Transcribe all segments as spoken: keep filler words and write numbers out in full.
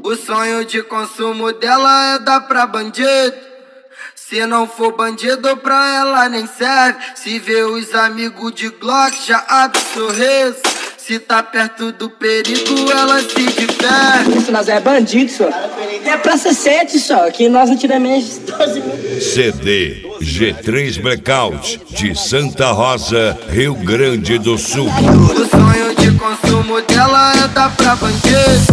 O sonho de consumo dela é dar pra bandido. Se não for bandido pra ela nem serve. Se vê os amigos de Glock já abre sorriso. Se tá perto do perigo ela se diverte. Se nós é bandido, só. É praça sete só, que nós não tiramos doze mil. C D G três Blackout de Santa Rosa, Rio Grande do Sul. O sonho de consumo dela é dar pra bandido.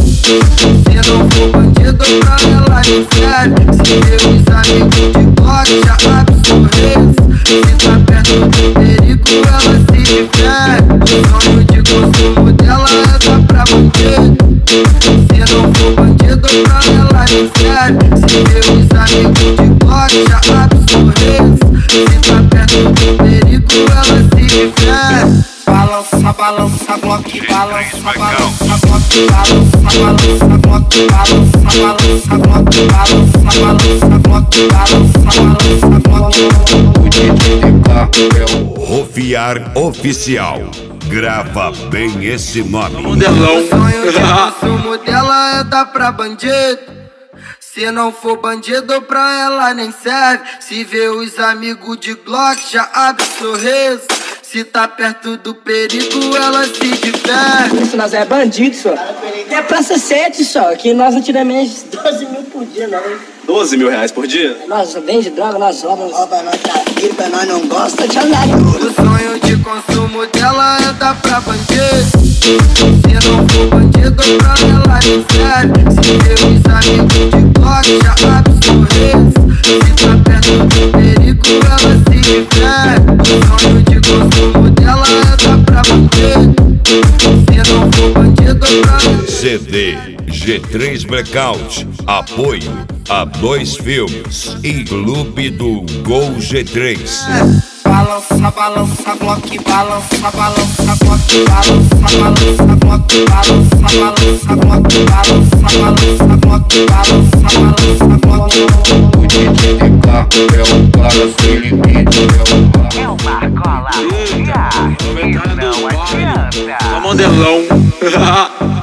Se não for bandido pra ela nem serve. Se vê os amigos de Glock já abre sorriso. Se tá perto do perigo ela se diverte. O sonho de consumo dela é dar pra bandido. Se não for bandido pra ela nem serve. Se vê os amigos de Glock já abre sorriso. Se tá perto do perigo ela se diverte. Balança, balança, Glock, balança, balança, Glock, balança, balança, Glock, balança, balança, Glock, balança, balança, Glock, balança, balança, Glock. O D J T K é o Rofiar Oficial. Grava bem esse nome. Modelão. O sonho de consumo dela é dar pra bandido. Se não for bandido pra ela nem serve. Se vê os amigos de Glock já abre sorriso. Se tá perto do perigo ela se diverte. Se nós é bandido, só. É praça sete só, que nós não tiramos doze mil por dia, não. doze mil reais por dia? Nós vendemos droga, nós roubamos. Rouba, nós tá nós não gosta de andar. O sonho de consumo dela é dar pra bandido. Se não for bandido pra ela nem serve. Se vê os amigos de Glock já abre sorriso. Se tá perto do perigo ela se diverte. O sonho de consumo dela é dar pra bandido. Se não for bandido pra ela. C D G três Blackout. Apoio a dois filmes e Clube do Gol G três. Balança, balança, Glock, balança, balança, Glock, balança, balança, Glock, balança, balança, Glock, balança, balança, Glock, balança, balança, Glock. O D J T K é o cara Felipe. É uma cola, e não adianta. Modelão.